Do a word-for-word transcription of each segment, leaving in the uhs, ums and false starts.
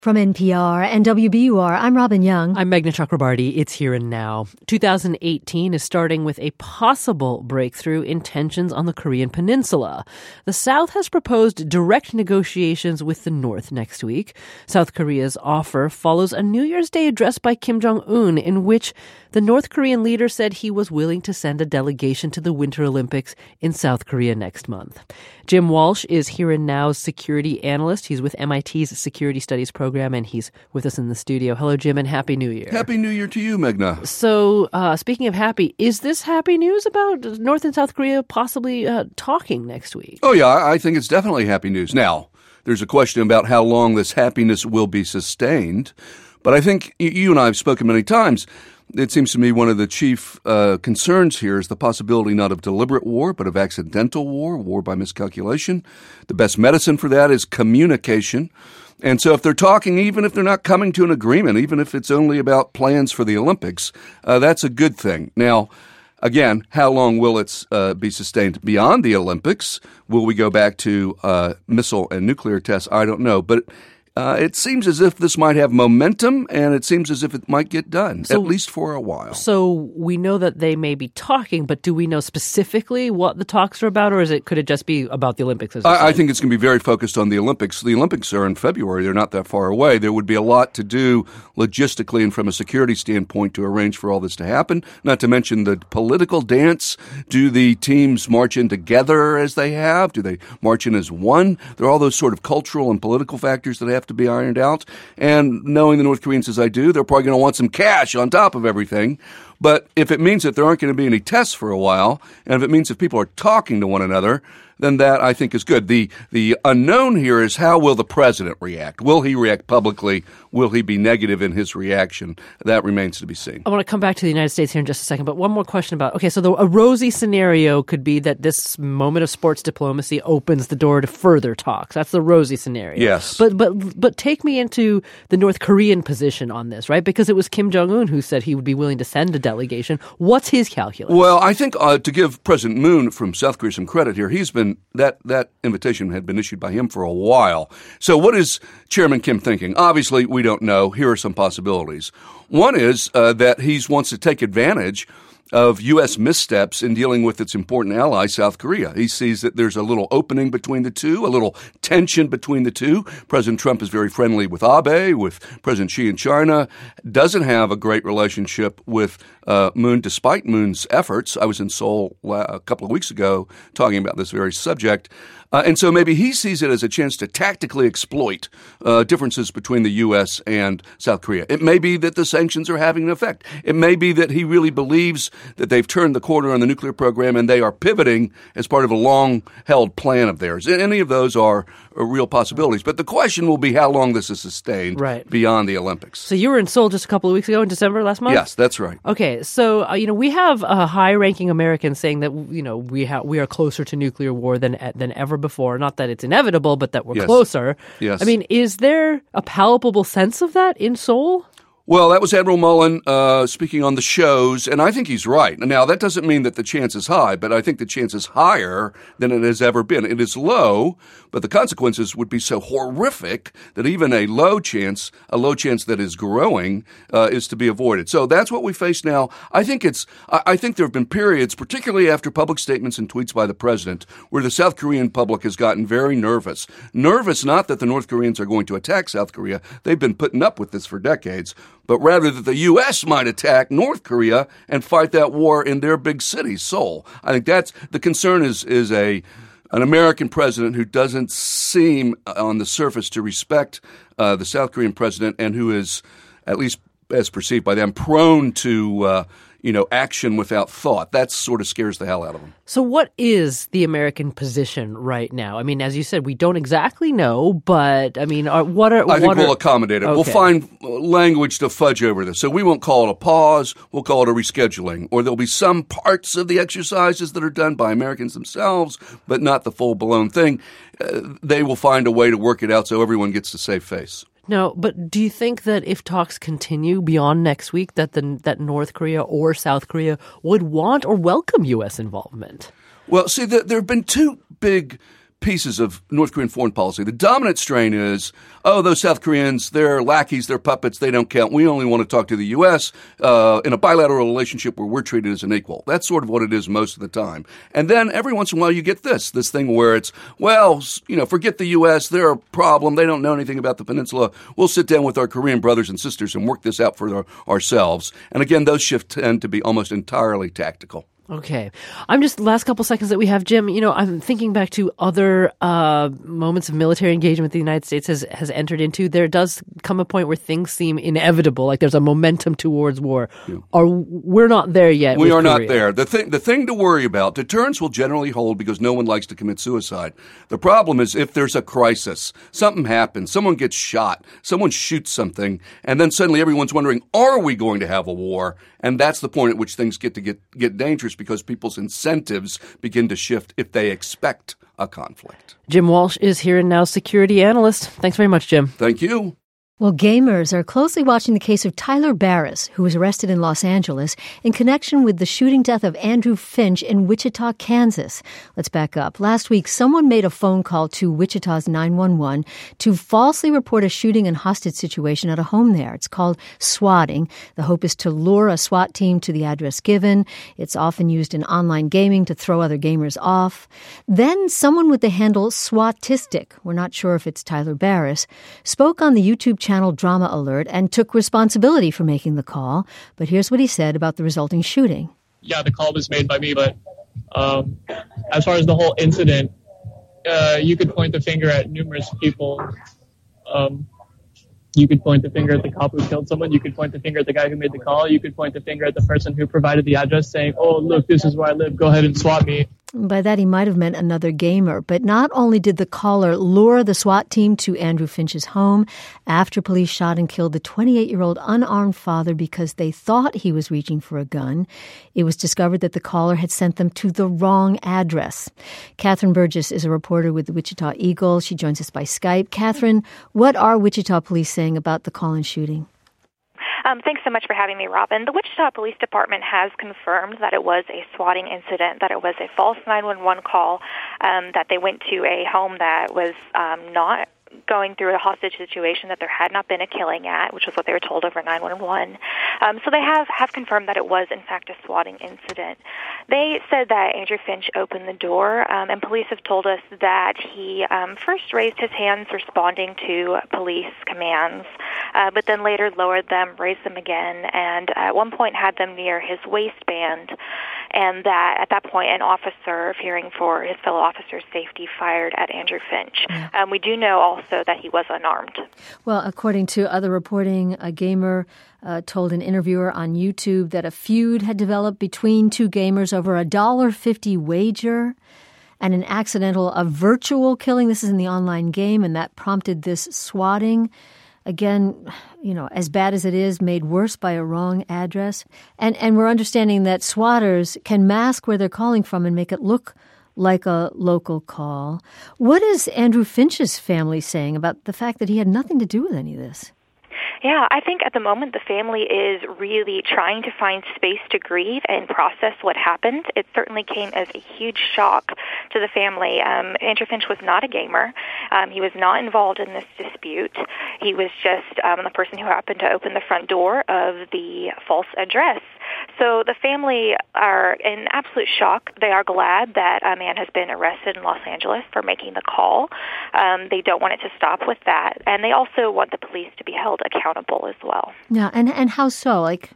From N P R and W B U R, I'm Robin Young. I'm Meghna Chakrabarti. It's Here and Now. two thousand eighteen is starting with a possible breakthrough in tensions on the Korean Peninsula. The South has proposed direct negotiations with the North next week. South Korea's offer follows a New Year's Day address by Kim Jong-un in which the North Korean leader said he was willing to send a delegation to the Winter Olympics in South Korea next month. Jim Walsh is Here and Now's security analyst. He's with M I T's Security Studies program, and he's with us in the studio. Hello, Jim, and Happy New Year. Happy New Year to you, Meghna. So, uh, speaking of happy, is this happy news about North and South Korea possibly uh, talking next week? Oh, yeah, I think it's definitely happy news. Now, there's a question about how long this happiness will be sustained, but I think you and I have spoken many times. It seems to me one of the chief uh, concerns here is the possibility not of deliberate war, but of accidental war, war by miscalculation. The best medicine for that is communication. And so if they're talking, even if they're not coming to an agreement, even if it's only about plans for the Olympics, uh, that's a good thing. Now, again, how long will it uh, be sustained beyond the Olympics? Will we go back to uh, missile and nuclear tests? I don't know. But Uh, it seems as if this might have momentum, and it seems as if it might get done, so, at least for a while. So we know that they may be talking, but do we know specifically what the talks are about, or is it could it just be about the Olympics? As I, I think it's going to be very focused on the Olympics. The Olympics are in February. They're not that far away. There would be a lot to do logistically and from a security standpoint to arrange for all this to happen, not to mention the political dance. Do the teams march in together as they have? Do they march in as one? There are all those sort of cultural and political factors that have to be ironed out. And knowing the North Koreans as I do, they're probably going to want some cash on top of everything. But if it means that there aren't going to be any tests for a while, and if it means that people are talking to one another, then that, I think, is good. The the unknown here is how will the president react? Will he react publicly? Will he be negative in his reaction? That remains to be seen. I want to come back to the United States here in just a second, but one more question about, okay, so the, a rosy scenario could be that this moment of sports diplomacy opens the door to further talks. That's the rosy scenario. Yes. But but but take me into the North Korean position on this, right? Because it was Kim Jong-un who said he would be willing to send a delegation. What's his calculus? Well, I think uh, to give President Moon from South Korea some credit here, he's been That that invitation had been issued by him for a while. So what is Chairman Kim thinking? Obviously, we don't know. Here are some possibilities. One is uh, that he wants to take advantage of U S missteps in dealing with its important ally, South Korea. He sees that there's a little opening between the two, a little tension between the two. President Trump is very friendly with Abe, with President Xi in China, doesn't have a great relationship with uh, Moon, despite Moon's efforts. I was in Seoul a couple of weeks ago talking about this very subject. Uh, and so maybe he sees it as a chance to tactically exploit uh, differences between the U S and South Korea. It may be that the sanctions are having an effect. It may be that he really believes that they've turned the corner on the nuclear program and they are pivoting as part of a long-held plan of theirs. Any of those are, are real possibilities. But the question will be how long this is sustained right. beyond the Olympics. So you were in Seoul just a couple of weeks ago in December last month? Yes, that's right. Okay, so uh, you know we have a high-ranking American saying that you know we ha- we are closer to nuclear war than than ever before. Not that it's inevitable, but that we're yes. closer. Yes. I mean, is there a palpable sense of that in Seoul? Well, that was Admiral Mullen uh, speaking on the shows, and I think he's right. Now, that doesn't mean that the chance is high, but I think the chance is higher than it has ever been. It is low, but the consequences would be so horrific that even a low chance, a low chance that is growing, uh, is to be avoided. So that's what we face now. I think it's. I, I think there have been periods, particularly after public statements and tweets by the president, where the South Korean public has gotten very nervous. Nervous, not that the North Koreans are going to attack South Korea. They've been putting up with this for decades. But rather that the U S might attack North Korea and fight that war in their big city, Seoul. I think that's the concern is is a an American president who doesn't seem on the surface to respect uh, the South Korean president and who is, at least as perceived by them, prone to uh, you know, action without thought. That sort of scares the hell out of them. So what is the American position right now? I mean, as you said, we don't exactly know, but I mean, are, what are... I think what we'll are, accommodate it. okay. We'll find language to fudge over this. So we won't call it a pause. We'll call it a rescheduling. Or there'll be some parts of the exercises that are done by Americans themselves, but not the full-blown thing. Uh, they will find a way to work it out so everyone gets to save face. No, but do you think that if talks continue beyond next week, that the, that North Korea or South Korea would want or welcome U S involvement? Well, see, the, there have been two big pieces of North Korean foreign policy. The dominant strain is, oh, those South Koreans, they're lackeys, they're puppets, they don't count. We only want to talk to the U S uh, in a bilateral relationship where we're treated as an equal. That's sort of what it is most of the time. And then every once in a while you get this, this thing where it's, well, you know, forget the U S, they're a problem, they don't know anything about the peninsula. We'll sit down with our Korean brothers and sisters and work this out for our, ourselves. And again, those shifts tend to be almost entirely tactical. Okay. I'm just, last couple seconds that we have, Jim, you know, I'm thinking back to other uh, moments of military engagement the United States has, has entered into. There does come a point where things seem inevitable, like there's a momentum towards war. Yeah. Are, we're not there yet. We are Korea. not there. The thing, the thing to worry about, deterrence will generally hold because no one likes to commit suicide. The problem is if there's a crisis, something happens, someone gets shot, someone shoots something, and then suddenly everyone's wondering, are we going to have a war? And that's the point at which things get to get, get dangerous because people's incentives begin to shift if they expect a conflict. Jim Walsh is Here and Now security analyst. Thanks very much, Jim. Thank you. Well, gamers are closely watching the case of Tyler Barris, who was arrested in Los Angeles in connection with the shooting death of Andrew Finch in Wichita, Kansas. Let's back up. Last week, someone made a phone call to Wichita's nine one one to falsely report a shooting and hostage situation at a home there. It's called swatting. The hope is to lure a SWAT team to the address given. It's often used in online gaming to throw other gamers off. Then someone with the handle Swatistic, we're not sure if it's Tyler Barris, spoke on the YouTube channel Channel Drama Alert and took responsibility for making the call. But here's what he said about the resulting shooting. Yeah, the call was made by me, but um, as far as the whole incident, uh, you could point the finger at numerous people. Um, you could point the finger at the cop who killed someone. You could point the finger at the guy who made the call. You could point the finger at the person who provided the address saying, oh, look, this is where I live. Go ahead and swat me. By that, he might have meant another gamer. But not only did the caller lure the SWAT team to Andrew Finch's home after police shot and killed the twenty-eight-year-old unarmed father because they thought he was reaching for a gun, it was discovered that the caller had sent them to the wrong address. Catherine Burgess is a reporter with the Wichita Eagle. She joins us by Skype. Catherine, what are Wichita police saying about the call and shooting? Um, thanks so much for having me, Robin. The Wichita Police Department has confirmed that it was a swatting incident, that it was a false nine one one call, um, that they went to a home that was um, not going through a hostage situation, that there had not been a killing at, which was what they were told over nine one one. Um, so they have, have confirmed that it was, in fact, a swatting incident. They said that Andrew Finch opened the door, um, and police have told us that he um, first raised his hands responding to police commands, uh, but then later lowered them, raised them again, and at one point had them near his waistband, and that at that point an officer, fearing for his fellow officer's safety, fired at Andrew Finch. Yeah. Um, we do know also that he was unarmed. Well, according to other reporting, a gamer uh, told an interviewer on YouTube that a feud had developed between two gamers over a one dollar fifty wager and an accidental, a virtual killing. This is in the online game, and that prompted this swatting. Again, you know, as bad as it is, made worse by a wrong address. And and we're understanding that swatters can mask where they're calling from and make it look like a local call. What is Andrew Finch's family saying about the fact that he had nothing to do with any of this? Yeah, I think at the moment the family is really trying to find space to grieve and process what happened. It certainly came as a huge shock to the family. Um, Andrew Finch was not a gamer. Um, he was not involved in this dispute. He was just um, the person who happened to open the front door of the false address. So the family are in absolute shock. They are glad that a man has been arrested in Los Angeles for making the call. Um, they don't want it to stop with that. And they also want the police to be held accountable as well. Yeah, and, and how so? Like,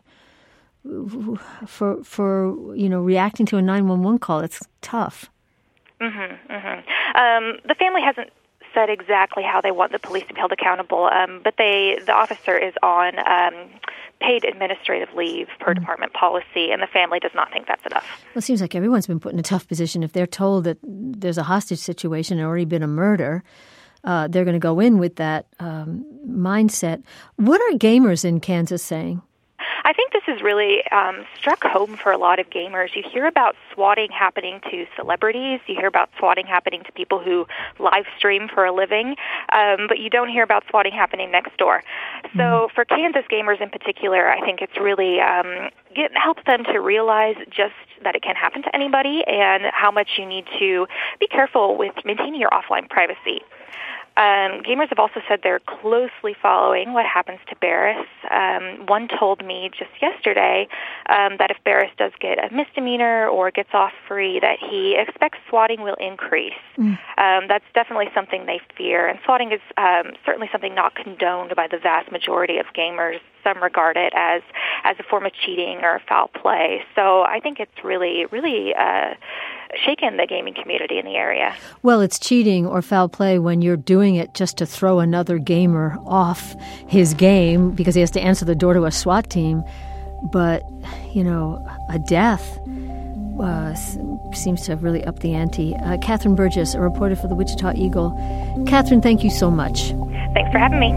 for, for you know, reacting to a nine one one call, it's tough. Mm-hmm, mm-hmm. Um, the family hasn't said exactly how they want the police to be held accountable, um, but they the officer is on um, paid administrative leave per mm-hmm. department policy, and the family does not think that's enough. Well, it seems like everyone's been put in a tough position. If they're told that there's a hostage situation and already been a murder, uh, they're going to go in with that um, mindset. What are gamers in Kansas saying? I think this has really um, struck home for a lot of gamers. You hear about swatting happening to celebrities. You hear about swatting happening to people who live stream for a living, um, but you don't hear about swatting happening next door. So mm-hmm. for Kansas gamers in particular, I think it's really um, it helps them to realize just that it can happen to anybody and how much you need to be careful with maintaining your offline privacy. Um, gamers have also said they're closely following what happens to Barris. Um, one told me just yesterday um, that if Barris does get a misdemeanor or gets off free, that he expects swatting will increase. Mm. Um, that's definitely something they fear, and swatting is um, certainly something not condoned by the vast majority of gamers. Some regard it as, as a form of cheating or foul play. So I think it's really, really uh, shaken the gaming community in the area. Well, it's cheating or foul play when you're doing it just to throw another gamer off his game because he has to answer the door to a SWAT team. But, you know, a death uh, seems to have really upped the ante. Uh, Catherine Burgess, a reporter for the Wichita Eagle. Catherine, thank you so much. Thanks for having me.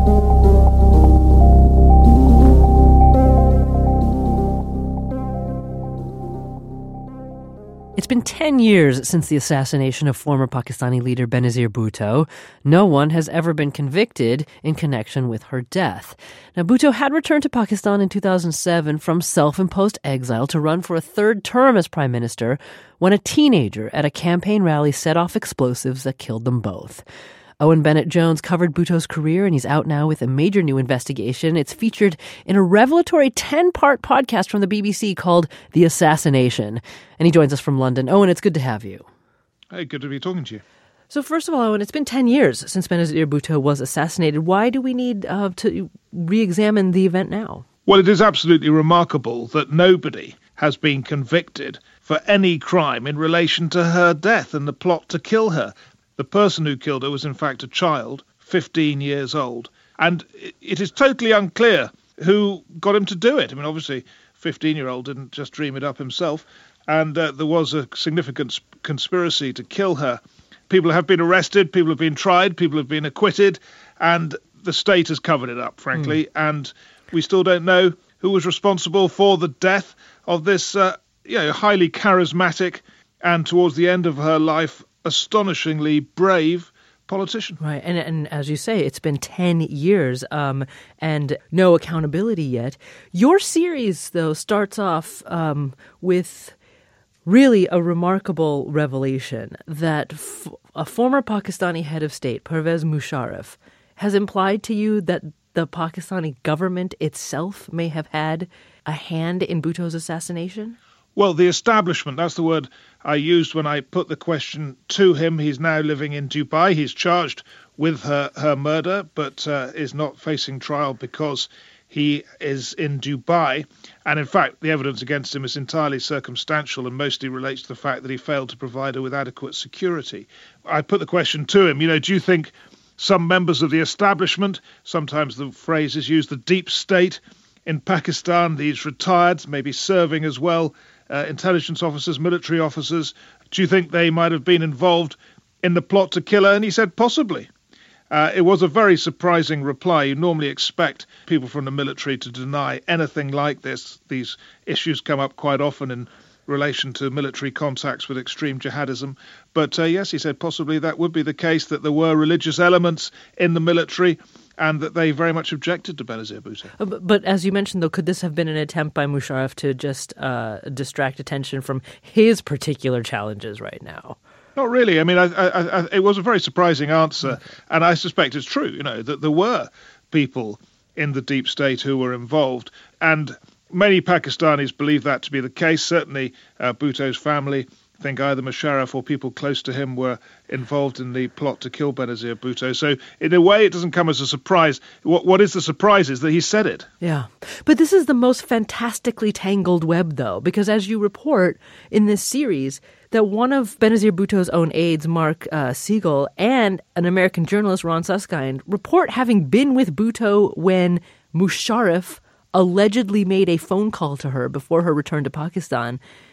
It's been ten years since the assassination of former Pakistani leader Benazir Bhutto. No one has ever been convicted in connection with her death. Now, Bhutto had returned to Pakistan in two thousand seven from self-imposed exile to run for a third term as prime minister when a teenager at a campaign rally set off explosives that killed them both. Owen Bennett-Jones covered Bhutto's career, and he's out now with a major new investigation. It's featured in a revelatory ten-part podcast from the B B C called The Assassination. And he joins us from London. Owen, it's good to have you. Hey, good to be talking to you. So first of all, Owen, it's been ten years since Benazir Bhutto was assassinated. Why do we need uh, to re-examine the event now? Well, it is absolutely remarkable that nobody has been convicted for any crime in relation to her death and the plot to kill her. The person who killed her was, in fact, a child, fifteen years old. And it is totally unclear who got him to do it. I mean, obviously, a fifteen-year-old didn't just dream it up himself. And uh, there was a significant conspiracy to kill her. People have been arrested, people have been tried, people have been acquitted, and the state has covered it up, frankly. Mm. And we still don't know who was responsible for the death of this uh, you know, highly charismatic and, towards the end of her life, astonishingly brave politician. Right. And and as you say, it's been ten years um, and no accountability yet. Your series, though, starts off um, with really a remarkable revelation that f- a former Pakistani head of state, Pervez Musharraf, has implied to you that the Pakistani government itself may have had a hand in Bhutto's assassination? Well, the establishment, that's the word I used when I put the question to him. He's now living in Dubai. He's charged with her, her murder, but uh, is not facing trial because he is in Dubai. And in fact, the evidence against him is entirely circumstantial and mostly relates to the fact that he failed to provide her with adequate security. I put the question to him, you know, do you think some members of the establishment, sometimes the phrase is used, the deep state in Pakistan, these retired, maybe serving as well, Uh, intelligence officers, military officers, do you think they might have been involved in the plot to kill her? And he said, possibly. Uh, it was a very surprising reply. You normally expect people from the military to deny anything like this. These issues come up quite often in relation to military contacts with extreme jihadism. But uh, yes, he said possibly that would be the case, that there were religious elements in the military and that they very much objected to Benazir Bhutto. Uh, but, but as you mentioned, though, could this have been an attempt by Musharraf to just uh, distract attention from his particular challenges right now? Not really. I mean, I, I, I, it was a very surprising answer, and I suspect it's true, you know, that there were people in the deep state who were involved, and many Pakistanis believe that to be the case. Certainly, uh, Bhutto's family think either Musharraf or people close to him were involved in the plot to kill Benazir Bhutto. So in a way, it doesn't come as a surprise. What What is the surprise is that he said it. Yeah. But this is the most fantastically tangled web, though, because as you report in this series, that one of Benazir Bhutto's own aides, Mark uh, Siegel, and an American journalist, Ron Suskind, report having been with Bhutto when Musharraf allegedly made a phone call to her before her return to Pakistan.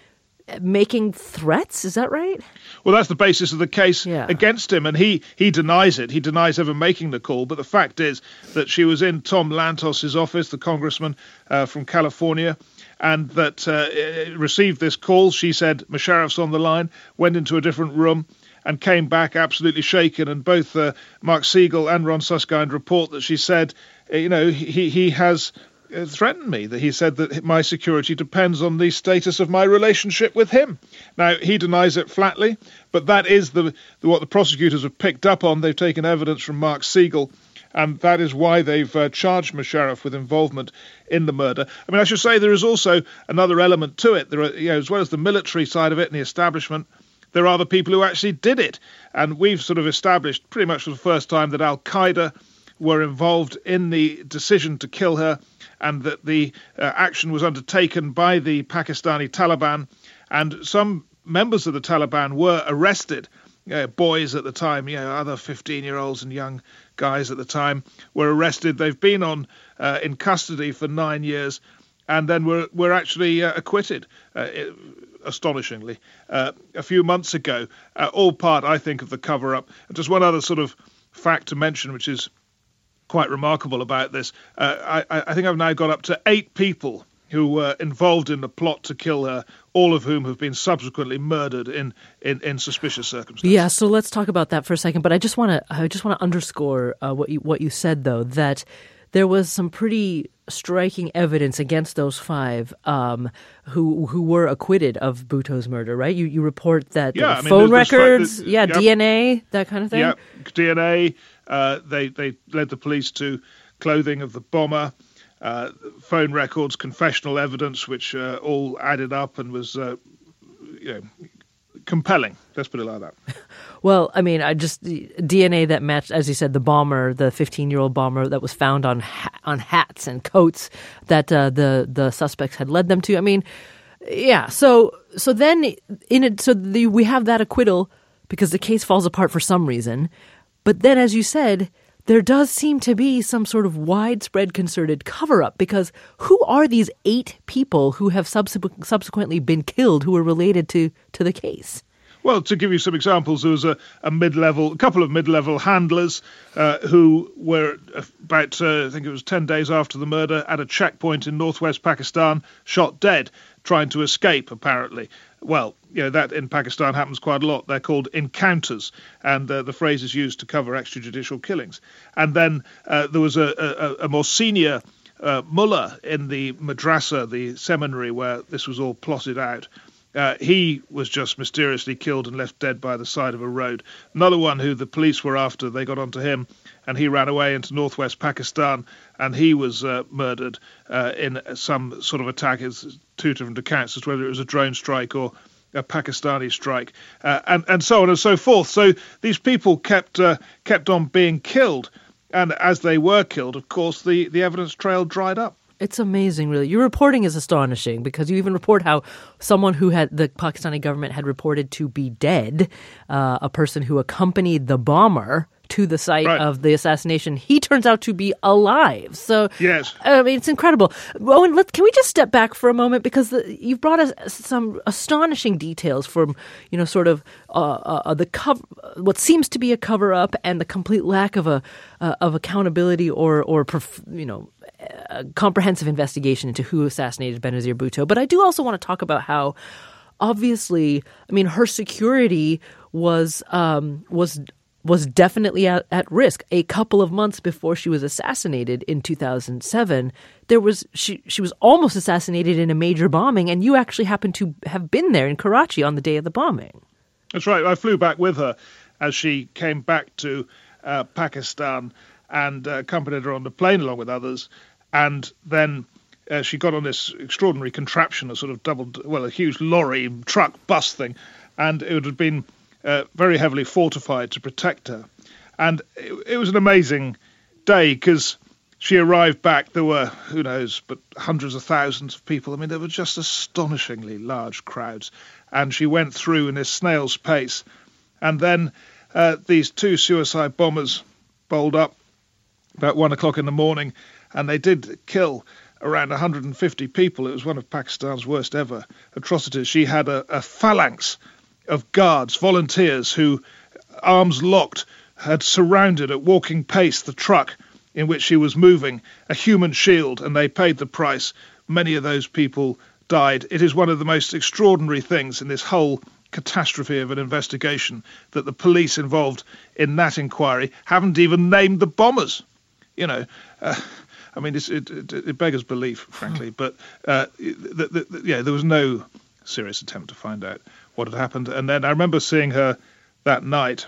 making threats. Is that right? Well, that's the basis of the case yeah. against him, and he, he denies it. He denies ever making the call, but the fact is that she was in Tom Lantos' office, the congressman uh, from California, and that uh, received this call. She said, Musharraf's on the line, went into a different room, and came back absolutely shaken. And both uh, Mark Siegel and Ron Suskind report that she said, you know, he, he has threatened me, that he said that my security depends on the status of my relationship with him. Now, he denies it flatly, but that is the, the what the prosecutors have picked up on. They've taken evidence from Mark Siegel, and that is why they've uh, charged Musharraf with involvement in the murder. I mean, I should say there is also another element to it. There are, you know, as well as the military side of it and the establishment, there are the people who actually did it. And we've sort of established pretty much for the first time that Al-Qaeda were involved in the decision to kill her, and that the uh, action was undertaken by the Pakistani Taliban. And some members of the Taliban were arrested. Uh, boys at the time, you know, other fifteen-year-olds and young guys at the time were arrested. They've been on uh, in custody for nine years, and then were were actually uh, acquitted. Uh, it, astonishingly, uh, a few months ago, uh, all part, I think, of the cover-up. And just one other sort of fact to mention, which is quite remarkable about this, uh, I, I think I've now got up to eight people who were involved in the plot to kill her, all of whom have been subsequently murdered in, in, in suspicious circumstances. Yeah, so let's talk about that for a second. But I just want to I just want to underscore uh, what you what you said, though, that there was some pretty striking evidence against those five um, who who were acquitted of Bhutto's murder, right? You you report that yeah, I mean, phone there's, records, there's, yeah, yep. D N A, that kind of thing. Yeah, D N A. Uh, they they led the police to clothing of the bomber, uh, phone records, confessional evidence, which uh, all added up and was uh, you know, compelling. Let's put it like that. Well, I mean, I just D N A that matched, as you said, the bomber, the fifteen-year-old bomber that was found on ha- on hats and coats that uh, the the suspects had led them to. I mean, yeah. So so then in it, so the, we have that acquittal because the case falls apart for some reason. But then, as you said, there does seem to be some sort of widespread concerted cover-up, because who are these eight people who have subsequent, subsequently been killed who are related to, to the case? Well, to give you some examples, there was a, a mid-level, a couple of mid-level handlers uh, who were about, uh, I think it was ten days after the murder, at a checkpoint in northwest Pakistan, shot dead, trying to escape, apparently. Well, you know, that in Pakistan happens quite a lot. They're called encounters, and uh, the phrase is used to cover extrajudicial killings. And then uh, there was a, a, a more senior uh, mullah in the madrasa, the seminary where this was all plotted out. Uh, he was just mysteriously killed and left dead by the side of a road. Another one who the police were after, they got onto him, and he ran away into northwest Pakistan, and he was uh, murdered uh, in some sort of attack. It's two different accounts as to whether it was a drone strike or a Pakistani strike, uh, and, and so on and so forth. So these people kept uh, kept on being killed, and as they were killed, of course, the, the evidence trail dried up. It's amazing, really. Your reporting is astonishing, because you even report how someone who had the Pakistani government had reported to be dead, uh, a person who accompanied the bomber to the site right. of the assassination, he turns out to be alive. So, yes, I mean, it's incredible. Owen, let, can we just step back for a moment, because the, you've brought us some astonishing details from, you know, sort of uh, uh, the cover, what seems to be a cover up, and the complete lack of a uh, of accountability or or you know. A comprehensive investigation into who assassinated Benazir Bhutto. But I do also want to talk about how, obviously, I mean, her security was um, was was definitely at, at risk. A couple of months before she was assassinated in two thousand seven, there was she she was almost assassinated in a major bombing, and you actually happened to have been there in Karachi on the day of the bombing. That's right. I flew back with her as she came back to uh, Pakistan, and uh, accompanied her on the plane along with others. And then uh, she got on this extraordinary contraption, a sort of double, well, a huge lorry, truck, bus thing, and it had been uh, very heavily fortified to protect her. And it, it was an amazing day, because she arrived back, there were, who knows, but hundreds of thousands of people. I mean, there were just astonishingly large crowds. And she went through in this snail's pace. And then uh, these two suicide bombers bowled up about one o'clock in the morning, and they did kill around one hundred fifty people. It was one of Pakistan's worst ever atrocities. She had a, a phalanx of guards, volunteers, who, arms locked, had surrounded at walking pace the truck in which she was moving, a human shield, and they paid the price. Many of those people died. It is one of the most extraordinary things in this whole catastrophe of an investigation that the police involved in that inquiry haven't even named the bombers. You know, uh, I mean, it's, it, it, it beggars belief, frankly, but uh, the, the, the, yeah, there was no serious attempt to find out what had happened. And then I remember seeing her that night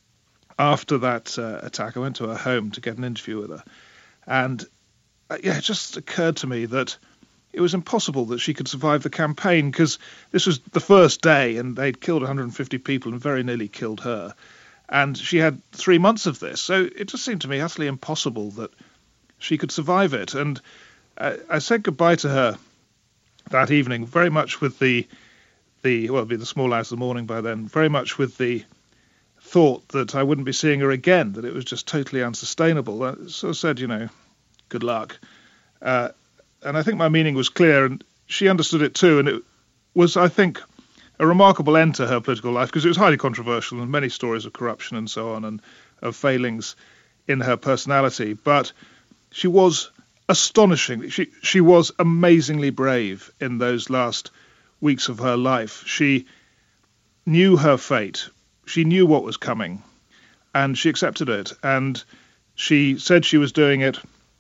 after that uh, attack. I went to her home to get an interview with her. And uh, yeah, it just occurred to me that it was impossible that she could survive the campaign, because this was the first day and they'd killed one hundred fifty people and very nearly killed her. And she had three months of this. So it just seemed to me utterly impossible that she could survive it. And I, I said goodbye to her that evening, very much with the, the well, it'd be the small hours of the morning by then, very much with the thought that I wouldn't be seeing her again, that it was just totally unsustainable. I sort of said, you know, good luck. Uh, and I think my meaning was clear, and she understood it too. And it was, I think, a remarkable end to her political life, because it was highly controversial and many stories of corruption and so on, and of failings in her personality. But she was astonishing. She she was amazingly brave in those last weeks of her life. She knew her fate. She knew what was coming, and she accepted it. And she said she was doing it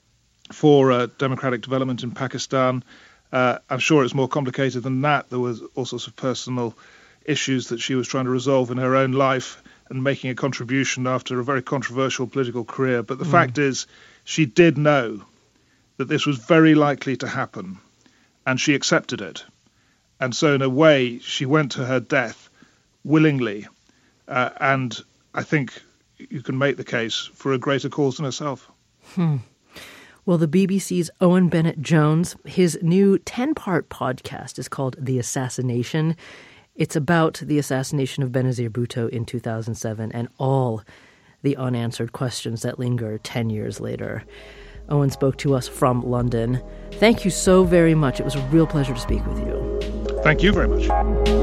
for uh, democratic development in Pakistan. Uh, I'm sure it's more complicated than that. There was all sorts of personal issues that she was trying to resolve in her own life and making a contribution after a very controversial political career. But the mm. fact is, she did know that this was very likely to happen, and she accepted it. And so in a way, she went to her death willingly. Uh, and I think you can make the case for a greater cause than herself. Hmm. Well, the B B C's Owen Bennett-Jones, his new ten-part podcast is called The Assassination. It's about the assassination of Benazir Bhutto in two thousand seven and all the unanswered questions that linger ten years later. Owen spoke to us from London. Thank you so very much. It was a real pleasure to speak with you. Thank you very much.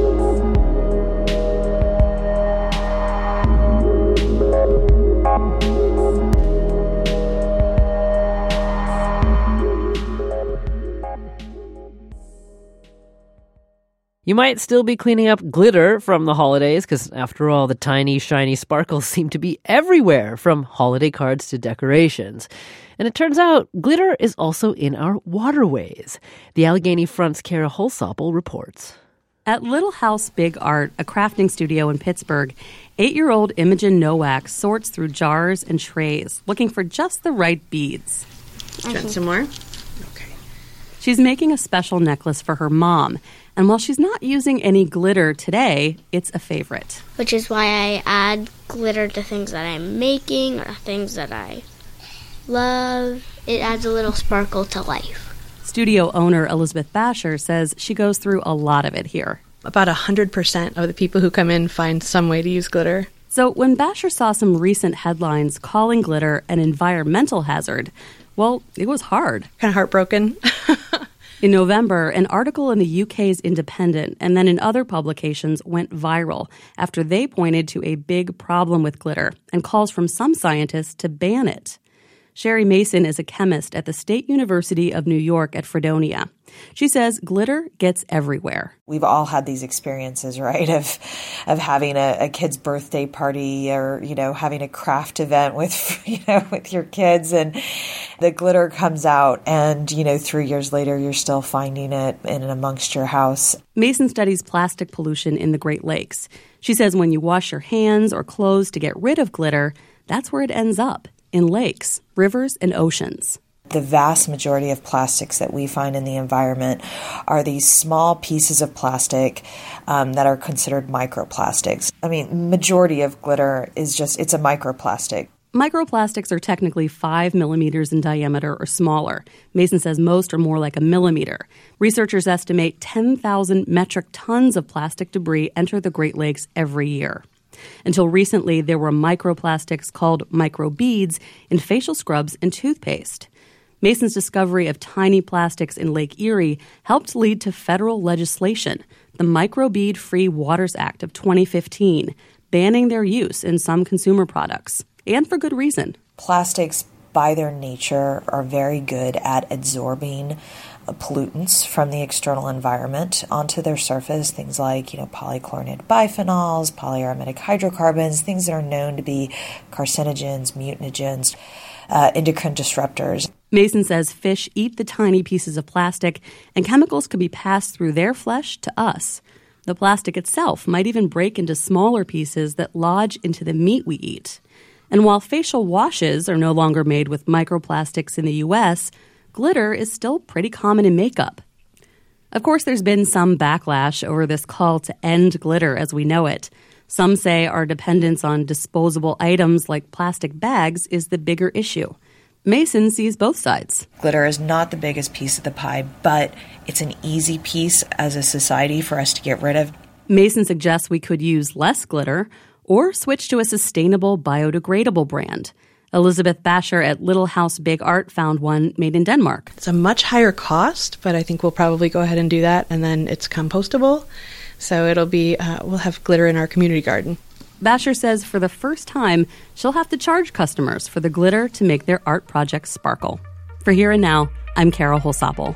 You might still be cleaning up glitter from the holidays, because after all, the tiny, shiny sparkles seem to be everywhere, from holiday cards to decorations. And it turns out glitter is also in our waterways. The Allegheny Front's Kara Holsopple reports. At Little House Big Art, a crafting studio in Pittsburgh, eight-year-old Imogen Nowak sorts through jars and trays, looking for just the right beads. Do you want some more? Okay. She's making a special necklace for her mom, and while she's not using any glitter today, it's a favorite. Which is why I add glitter to things that I'm making or things that I love. It adds a little sparkle to life. Studio owner Elizabeth Basher says she goes through a lot of it here. About one hundred percent of the people who come in find some way to use glitter. So when Basher saw some recent headlines calling glitter an environmental hazard, well, it was hard. Kind of heartbroken. In November, an article in the U K's Independent and then in other publications went viral after they pointed to a big problem with glitter and calls from some scientists to ban it. Sherry Mason is a chemist at the State University of New York at Fredonia. She says glitter gets everywhere. We've all had these experiences, right, of of having a, a kid's birthday party or, you know, having a craft event with, you know, with your kids, and the glitter comes out and, you know, three years later you're still finding it in and amongst your house. Mason studies plastic pollution in the Great Lakes. She says when you wash your hands or clothes to get rid of glitter, that's where it ends up. In lakes, rivers, and oceans. The vast majority of plastics that we find in the environment are these small pieces of plastic um, that are considered microplastics. I mean, majority of glitter is just, it's a microplastic. Microplastics are technically five millimeters in diameter or smaller. Mason says most are more like a millimeter. Researchers estimate ten thousand metric tons of plastic debris enter the Great Lakes every year. Until recently, there were microplastics called microbeads in facial scrubs and toothpaste. Mason's discovery of tiny plastics in Lake Erie helped lead to federal legislation, the Microbead-Free Waters Act of twenty fifteen, banning their use in some consumer products, and for good reason. Plastics, by their nature, are very good at absorbing pollutants from the external environment onto their surface, things like, you know, polychlorinated biphenyls, polyaromatic hydrocarbons, things that are known to be carcinogens, mutagens, uh, endocrine disruptors. Mason says fish eat the tiny pieces of plastic, and chemicals could be passed through their flesh to us. The plastic itself might even break into smaller pieces that lodge into the meat we eat. And while facial washes are no longer made with microplastics in the U S, glitter is still pretty common in makeup. Of course, there's been some backlash over this call to end glitter as we know it. Some say our dependence on disposable items like plastic bags is the bigger issue. Mason sees both sides. Glitter is not the biggest piece of the pie, but it's an easy piece as a society for us to get rid of. Mason suggests we could use less glitter or switch to a sustainable, biodegradable brand. Elizabeth Basher at Little House Big Art found one made in Denmark. It's a much higher cost, but I think we'll probably go ahead and do that, and then it's compostable. So it'll be, uh, we'll have glitter in our community garden. Basher says for the first time, she'll have to charge customers for the glitter to make their art projects sparkle. For Here and Now, I'm Carol Holsapple.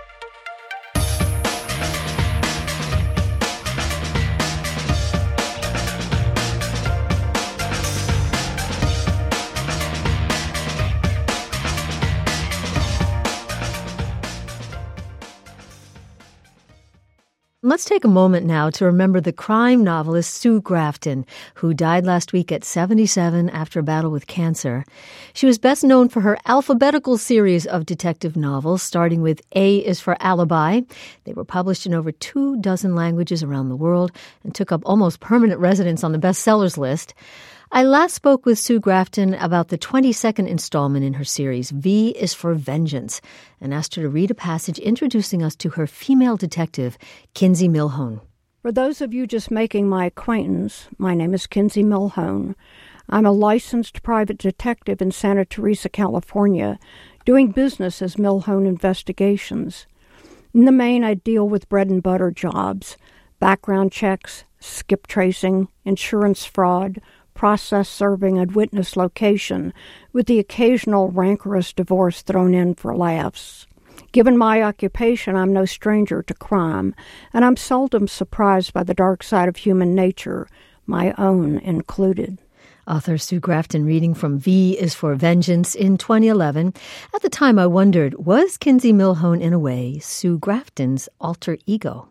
Let's take a moment now to remember the crime novelist Sue Grafton, who died last week at seventy-seven after a battle with cancer. She was best known for her alphabetical series of detective novels, starting with A is for Alibi. They were published in over two dozen languages around the world and took up almost permanent residence on the bestsellers list. I last spoke with Sue Grafton about the twenty-second installment in her series, V is for Vengeance, and asked her to read a passage introducing us to her female detective, Kinsey Milhone. For those of you just making my acquaintance, my name is Kinsey Milhone. I'm a licensed private detective in Santa Teresa, California, doing business as Milhone Investigations. In the main, I deal with bread and butter jobs, background checks, skip tracing, insurance fraud, process serving and witness location, with the occasional rancorous divorce thrown in for laughs. Given my occupation, I'm no stranger to crime, and I'm seldom surprised by the dark side of human nature, my own included. Author Sue Grafton reading from V is for Vengeance in twenty eleven. At the time, I wondered, was Kinsey Milhone, in a way, Sue Grafton's alter ego?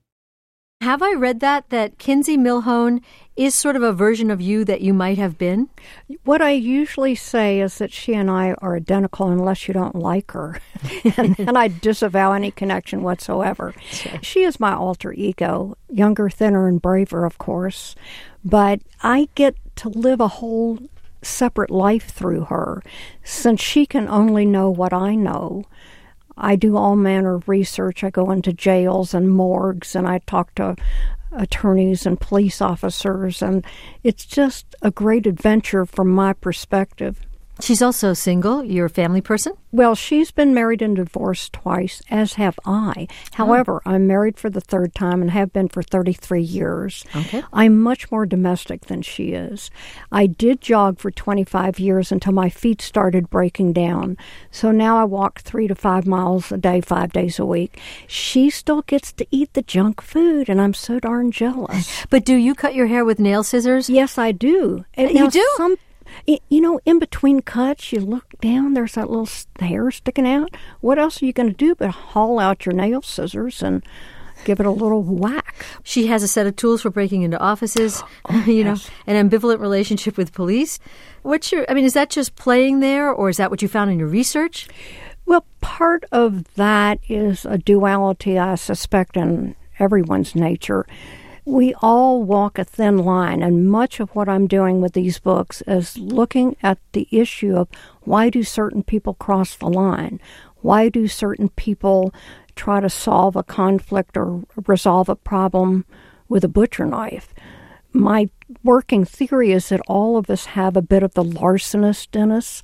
Have I read that, that Kinsey Milhone is sort of a version of you that you might have been? What I usually say is that she and I are identical unless you don't like her. and, and I disavow any connection whatsoever. Sure. She is my alter ego, younger, thinner, and braver, of course. But I get to live a whole separate life through her, since she can only know what I know. I do all manner of research. I go into jails and morgues, and I talk to attorneys and police officers, and it's just a great adventure from my perspective. She's also single. You're a family person? Well, she's been married and divorced twice, as have I. However, oh. I'm married for the third time and have been for thirty-three years. Okay. I'm much more domestic than she is. I did jog for twenty-five years until my feet started breaking down. So now I walk three to five miles a day, five days a week. She still gets to eat the junk food, and I'm so darn jealous. But do you cut your hair with nail scissors? Yes, I do. And you now, do? Some, You know, in between cuts, you look down, there's that little hair sticking out. What else are you going to do but haul out your nail scissors and give it a little whack? She has a set of tools for breaking into offices, oh, you yes. know, an ambivalent relationship with police. What's your, I mean, is that just playing there, or is that what you found in your research? Well, part of that is a duality, I suspect, in everyone's nature. We all walk a thin line, and much of what I'm doing with these books is looking at the issue of why do certain people cross the line? Why do certain people try to solve a conflict or resolve a problem with a butcher knife? my working theory is that all of us have a bit of the larcenist in us,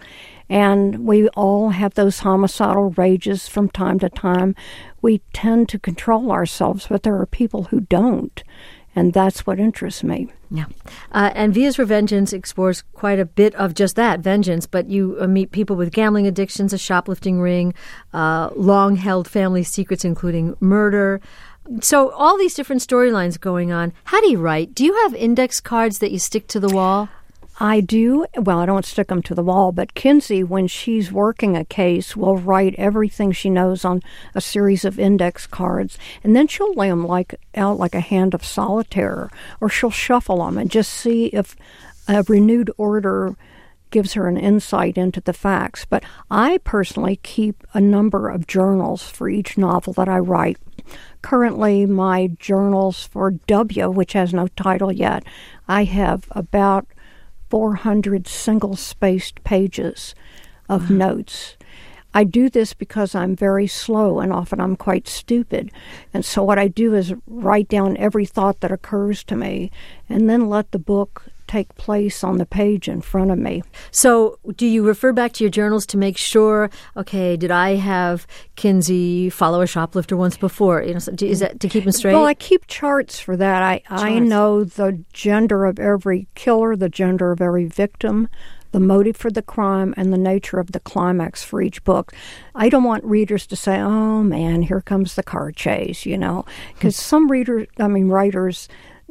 and we all have those homicidal rages from time to time. We tend to control ourselves, but there are people who don't, and that's what interests me. Yeah. Uh, and V is for Vengeance explores quite a bit of just that, vengeance, but you uh, meet people with gambling addictions, a shoplifting ring, uh, long-held family secrets, including murder. So all these different storylines going on. How do you write? Do you have index cards that you stick to the wall? I do. Well, I don't stick them to the wall, but Kinsey, when she's working a case, will write everything she knows on a series of index cards, and then she'll lay them like, out like a hand of solitaire, or she'll shuffle them and just see if a renewed order gives her an insight into the facts. But I personally keep a number of journals for each novel that I write. Currently, my journals for W, which has no title yet, I have about four hundred single-spaced pages of wow. notes. I do this because I'm very slow, and often I'm quite stupid. And so what I do is write down every thought that occurs to me, and then let the book take place on the page in front of me. So do you refer back to your journals to make sure, okay, did I have Kinsey follow a shoplifter once before? You know, so is that to keep them straight? Well, I keep charts for that. I, I know the gender of every killer, the gender of every victim, the motive for the crime, and the nature of the climax for each book. I don't want readers to say, oh, man, here comes the car chase, you know, because some readers, I mean, writers,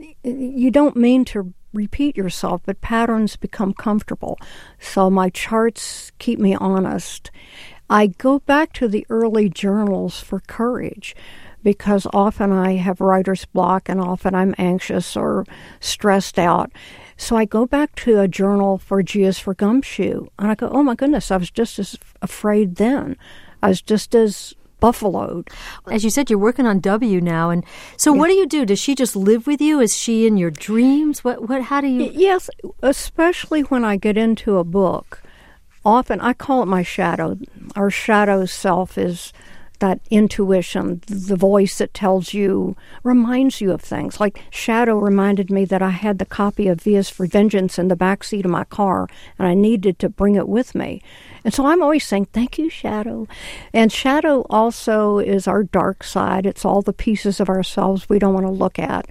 you don't mean to repeat yourself, but patterns become comfortable. So my charts keep me honest. I go back to the early journals for courage, because often I have writer's block and often I'm anxious or stressed out. So I go back to a journal for G is for Gumshoe, and I go, oh my goodness, I was just as afraid then. I was just as buffaloed. As you said, you're working on W now, and so yeah. What do you do? Does she just live with you? Is she in your dreams? What? What? How do you? Yes, especially when I get into a book. Often, I call it my shadow. Our shadow self is that intuition, the voice that tells you, reminds you of things. Like Shadow reminded me that I had the copy of V is for Vengeance in the backseat of my car, and I needed to bring it with me. And so I'm always saying, thank you, Shadow. And Shadow also is our dark side. It's all the pieces of ourselves we don't want to look at.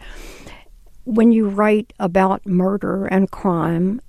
When you write about murder and crime,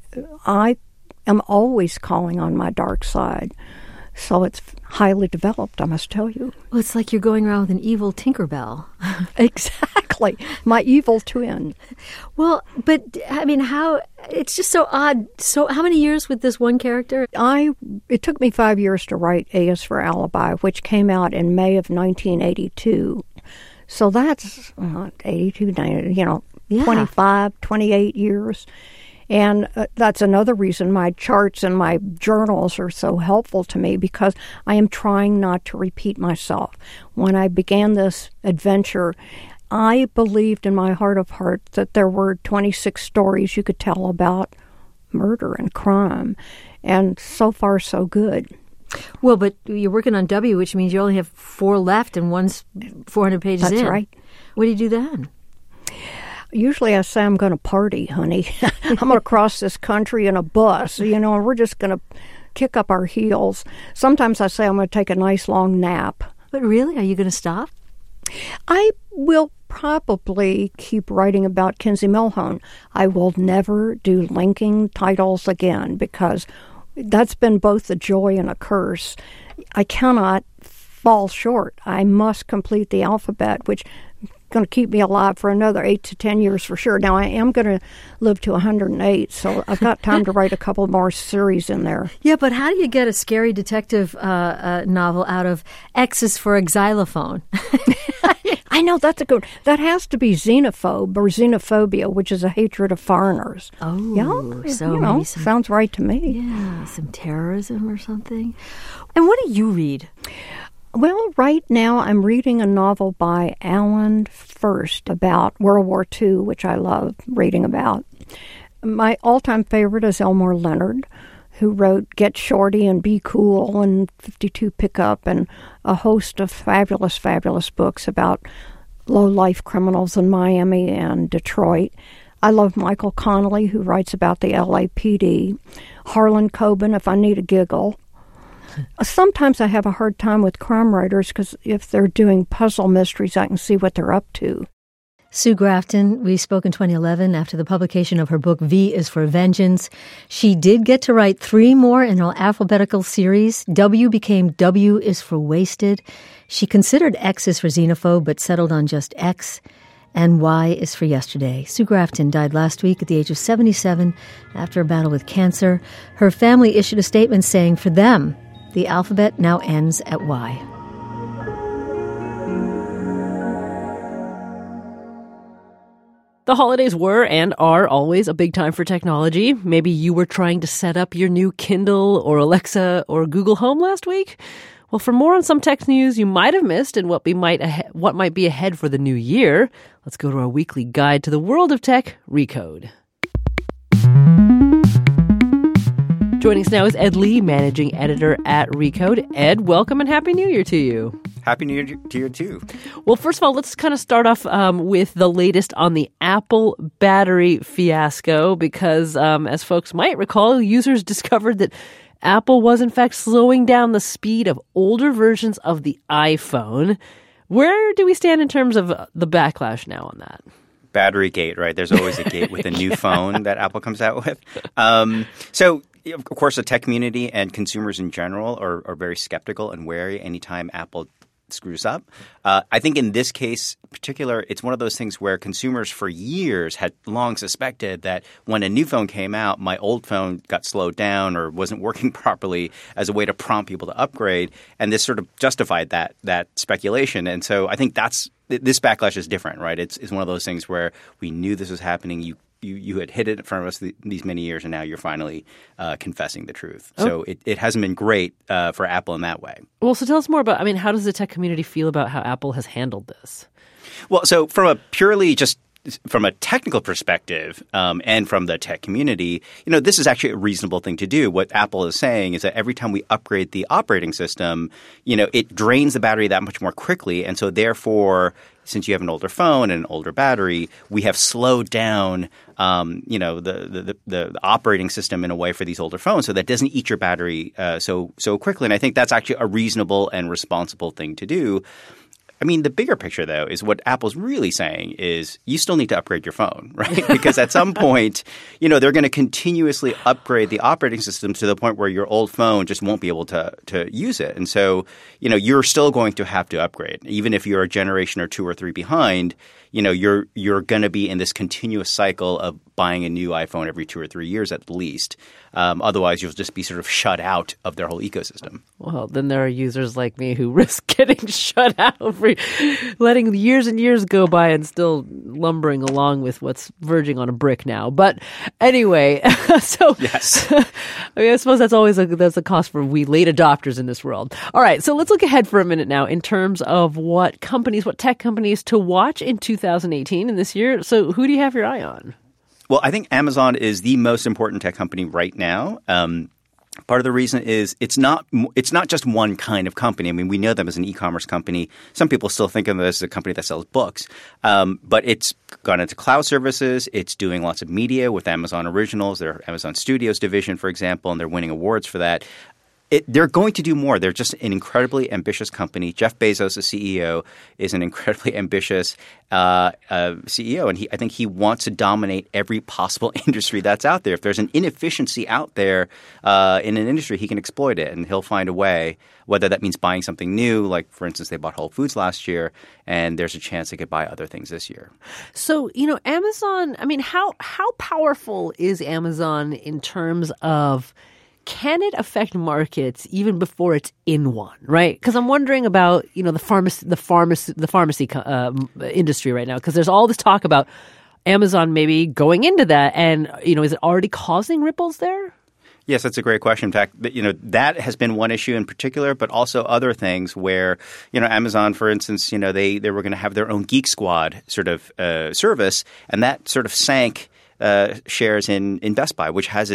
I am always calling on my dark side. So it's highly developed, I must tell you. Well, it's like you're going around with an evil Tinkerbell. Exactly. My evil twin. Well, but, I mean, how, it's just so odd. So how many years with this one character? I, it took me five years to write A is for Alibi, which came out in May of nineteen eighty-two. So that's uh, eighty-two, ninety, you know, yeah. twenty-five, twenty-eight years. And uh, that's another reason my charts and my journals are so helpful to me, because I am trying not to repeat myself. When I began this adventure, I believed in my heart of hearts that there were twenty-six stories you could tell about murder and crime. And so far, so good. Well, but you're working on W, which means you only have four left and one's four hundred pages That's in. That's right. What do you do then? Usually I say I'm going to party, honey. I'm going to cross this country in a bus, you know, and we're just going to kick up our heels. Sometimes I say I'm going to take a nice long nap. But really? Are you going to stop? I will probably keep writing about Kinsey Millhone. I will never do linking titles again, because that's been both a joy and a curse. I cannot fall short. I must complete the alphabet, which going to keep me alive for another eight to ten years for sure. Now, I am going to live to one hundred eight, so I've got time to write a couple more series in there. Yeah, but how do you get a scary detective uh, uh, novel out of X is for Xylophone? I know, that's a good one. That has to be xenophobe or xenophobia, which is a hatred of foreigners. Oh, yeah, so you know, maybe some, sounds right to me. Yeah, some terrorism or something. And what do you read? Well, right now I'm reading a novel by Alan Furst about World War Two, which I love reading about. My all-time favorite is Elmore Leonard, who wrote Get Shorty and Be Cool and fifty-two Pickup and a host of fabulous, fabulous books about low-life criminals in Miami and Detroit. I love Michael Connolly, who writes about the L A P D. Harlan Coben, if I need a giggle. Sometimes I have a hard time with crime writers because if they're doing puzzle mysteries, I can see what they're up to. Sue Grafton, we spoke in twenty eleven after the publication of her book, V is for Vengeance. She did get to write three more in her alphabetical series. W became W is for Wasted. She considered X is for Xenophobe, but settled on just X. And Y is for Yesterday. Sue Grafton died last week at the age of seventy-seven after a battle with cancer. Her family issued a statement saying, for them, the alphabet now ends at Y. The holidays were and are always a big time for technology. Maybe you were trying to set up your new Kindle or Alexa or Google Home last week. Well, for more on some tech news you might have missed and what we might ahe- what might be ahead for the new year, let's go to our weekly guide to the world of tech, Recode. Joining us now is Ed Lee, managing editor at Recode. Ed, welcome and Happy New Year to you. Happy New Year to you, too. Well, first of all, let's kind of start off um, with the latest on the Apple battery fiasco, because um, as folks might recall, users discovered that Apple was, in fact, slowing down the speed of older versions of the iPhone. Where do we stand in terms of the backlash now on that? Battery gate, right? There's always a gate with a new phone that Apple comes out with. Um, so, of course, the tech community and consumers in general are, are very skeptical and wary anytime Apple screws up. Uh, I think in this case in particular, it's one of those things where consumers for years had long suspected that when a new phone came out, my old phone got slowed down or wasn't working properly as a way to prompt people to upgrade. And this sort of justified that that speculation. And so I think that's this backlash is different, right? It's, it's one of those things where we knew this was happening. You You you had hid it in front of us th- these many years, and now you're finally uh, confessing the truth. Oh. So it, it hasn't been great uh, for Apple in that way. Well, so tell us more about, I mean, how does the tech community feel about how Apple has handled this? Well, so from a purely just from a technical perspective um, and from the tech community, you know, this is actually a reasonable thing to do. What Apple is saying is that every time we upgrade the operating system, you know, it drains the battery that much more quickly. And so therefore, since you have an older phone and an older battery, we have slowed down, um, you know, the, the, the, the operating system in a way for these older phones so that doesn't eat your battery uh, so so quickly. And I think that's actually a reasonable and responsible thing to do. I mean, the bigger picture, though, is what Apple's really saying is you still need to upgrade your phone, right? Because at some point, you know, they're going to continuously upgrade the operating system to the point where your old phone just won't be able to to use it. And so, you know, you're still going to have to upgrade. Even if you're a generation or two or three behind, you know, you're you're going to be in this continuous cycle of buying a new iPhone every two or three years at least. Um, otherwise, you'll just be sort of shut out of their whole ecosystem. Well, then there are users like me who risk getting shut out for letting years and years go by and still lumbering along with what's verging on a brick now. But anyway, so yes. I mean, I suppose that's always a, that's a cost for we late adopters in this world. All right, so let's look ahead for a minute now in terms of what companies, what tech companies to watch in two thousand eighteen and this year. So who do you have your eye on? Well, I think Amazon is the most important tech company right now. Um, part of the reason is it's not it's not just one kind of company. I mean, we know them as an e-commerce company. Some people still think of them as a company that sells books. Um, but it's gone into cloud services. It's doing lots of media with Amazon Originals, their Amazon Studios division, for example, and they're winning awards for that. It, they're going to do more. They're just an incredibly ambitious company. Jeff Bezos, the C E O, is an incredibly ambitious uh, uh, C E O, and he, I think he wants to dominate every possible industry that's out there. If there's an inefficiency out there uh, in an industry, he can exploit it, and he'll find a way, whether that means buying something new, like, for instance, they bought Whole Foods last year, and there's a chance they could buy other things this year. So, you know, Amazon, I mean, how how powerful is Amazon in terms of – can it affect markets even before it's in one, right? Because I'm wondering about, you know, the pharmacy, the pharmacy, the pharmacy uh, industry right now, because there's all this talk about Amazon maybe going into that, and you know, is it already causing ripples there? Yes, that's a great question. In fact, you know, that has been one issue in particular, but also other things where, you know, Amazon, for instance, you know, they they were going to have their own Geek Squad sort of uh, service, and that sort of sank uh, shares in in Best Buy, which has its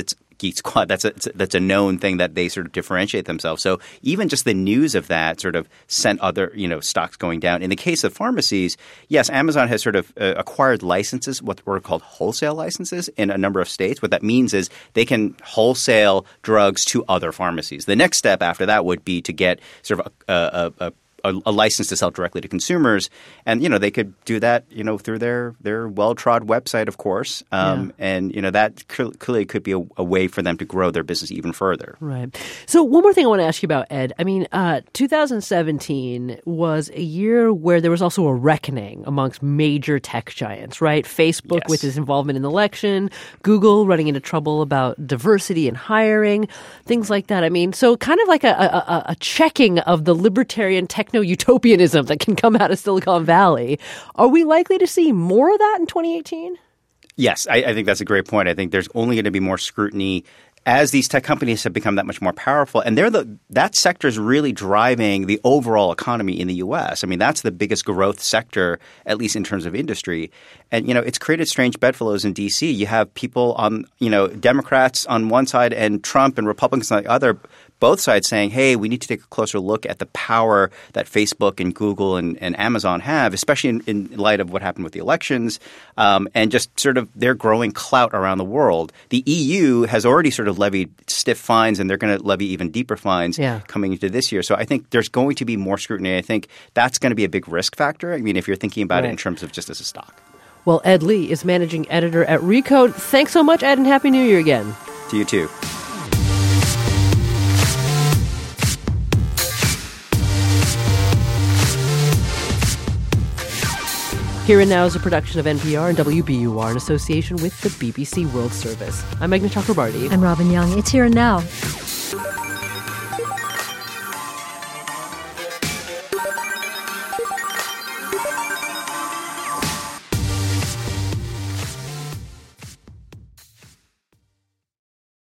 Geek Squad. That's a that's a known thing that they sort of differentiate themselves. So even just the news of that sort of sent other, you know, stocks going down. In the case of pharmacies, yes, Amazon has sort of uh, acquired licenses, what were called wholesale licenses in a number of states. What that means is they can wholesale drugs to other pharmacies. The next step after that would be to get sort of a, a, a A, a license to sell directly to consumers, and you know they could do that, you know, through their their well-trod website, of course, um, yeah. and you know that clearly could be a, a way for them to grow their business even further. Right. So one more thing I want to ask you about, Ed. I mean, uh, two thousand seventeen was a year where there was also a reckoning amongst major tech giants, right? Facebook yes. with its involvement in the election, Google running into trouble about diversity and hiring, things like that. I mean, so kind of like a, a, a checking of the libertarian tech utopianism that can come out of Silicon Valley. Are we likely to see more of that in twenty eighteen? Yes, I, I think that's a great point. I think there's only going to be more scrutiny as these tech companies have become that much more powerful. And they're the that sector is really driving the overall economy in the U S. I mean, that's the biggest growth sector, at least in terms of industry. And, you know, it's created strange bedfellows in D C. You have people on, you know, Democrats on one side and Trump and Republicans on the other, both sides saying, hey, we need to take a closer look at the power that Facebook and Google and, and Amazon have, especially in, in light of what happened with the elections, um, and just sort of their growing clout around the world. The E U has already sort of levied stiff fines, and they're going to levy even deeper fines yeah. coming into this year. So I think there's going to be more scrutiny. I think that's going to be a big risk factor. I mean, if you're thinking about right. it in terms of just as a stock. Well, Ed Lee is managing editor at Recode. Thanks so much, Ed, and Happy New Year again. To you too. Here and Now is a production of N P R and W B U R in association with the B B C World Service. I'm Meghna Chakrabarti. I'm Robin Young. It's Here and Now.